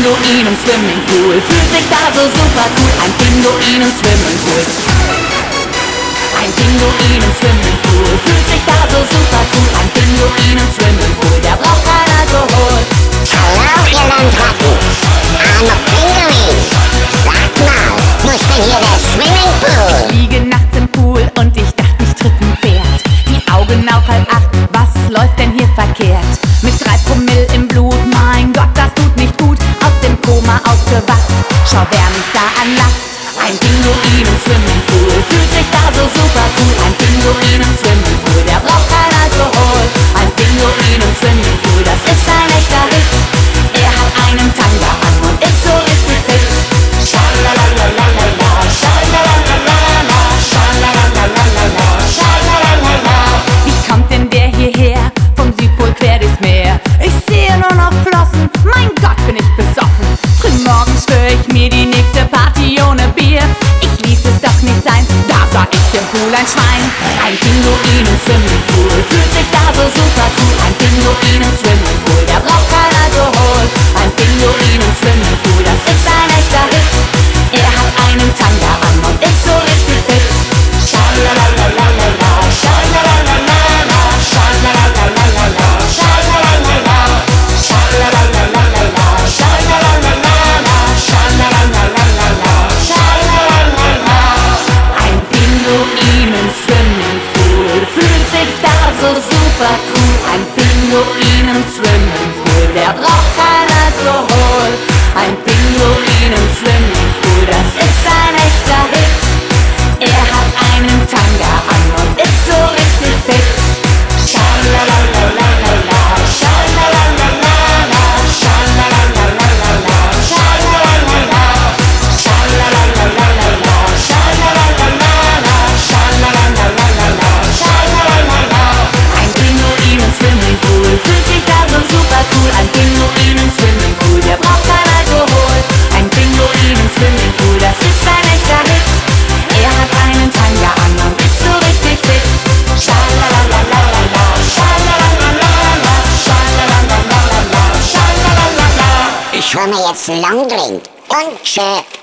Pinguin im Swimmingpool fühlt sich da so super cool. Ein Pinguin im Swimmingpool. Ein Pinguin im Swimmingpool fühlt sich da so super cool. Ein Pinguin im Swimmingpool, der braucht kein Alkohol. Hallo, ihr Landratten. I'm a Pinguin. Sag mal, wo ist denn hier der Swimmingpool? Ich liege nachts im Pool und ich dachte, ich tritt ein Pferd. Die Augen auf 7:30, was läuft denn hier verkehrt? Mit 3 Promille im Blut, mein Gott, das tut nicht gut. Aus dem Koma aufgewacht, schau wer mich da anlacht. Ein Pinguin im Swimmingpool fühlt sich da so super cool. Ein Pinguin im Swimmingpool, der braucht kein Alkohol. Ein Pinguin im Swimmingpool, das ist ein echter Hit. Er hat einen Tanga an und ist so richtig fit. Schalalalala, schalalalala, schalalalala, schalalalala. Wie kommt denn der hierher? Vom Südpol quer durchs Meer. Ich sehe nur noch Flossen, mein Gott, bin ich besoffen. Frühmorgen schwör ich mir die nächste Party ohne Bier. Ich ließ es doch nicht sein, da sah ich im Pool ein Schwein. Ein Pinguin im Swimmingpool fühlt sich da so super cool. Ein Pinguin im Swimmingpool, der braucht kein Alkohol. Ein Pinguin im Swimmingpool, das ist ein echter Hit. Er hat einen Tanga an und ist so richtig fit. Schalalalala, schalalalala, schalalalala, schalalalala, schalalalala, schalalalala, schalalalala, schalalalala. Ein Pinguin im Swimmingpool fühlt sich da so super cool. Ein Pinguin im Swimmingpool, der braucht kein Alkohol. Ein Pinguin im Swimmingpool, das ist ein echter Hit. Er hat einen Tanga an und ist so richtig fit. Schalalalala, schalalalala, schalalalala, schalalalala, schalalalala, schalalalala, schalalalala, schalalalala. Ein Pinguin im Swimmingpool fühlt sich da so super cool. Ein Pinguin im Swimmingpool, der braucht kein Alkohol. Ein Pinguin im Swimmingpool, das ist ein echter Hit. Er hat einen Tanga an und ist so richtig fit. Schalalalala, schalalalala, schalalalala, schalalalala. Ich hol mir jetzt einen Longdrink und tschö.